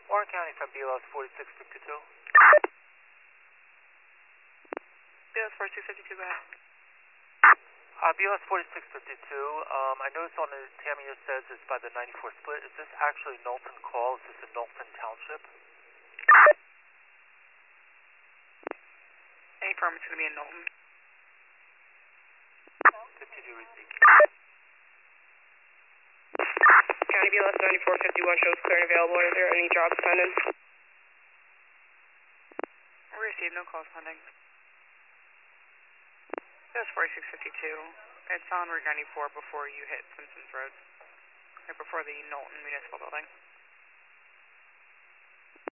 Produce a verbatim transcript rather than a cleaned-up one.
Warren County from B L S forty-six fifty-two. B L S forty-six fifty-two, go ahead. Uh, B L S forty-six fifty-two, um, I noticed on the Tammy here says it's by the ninety-four split. Is this actually Knowlton Call? Is this in Knowlton Township? Any firm is going to be in Knowlton. fifty-two receive. County B L S ninety-four fifty-one shows clear and available. Are there any jobs pending? We received no calls pending. B L S forty-six fifty-two. It's on Route ninety-four before you hit Simpsons Road. Right before the Knowlton Municipal Building.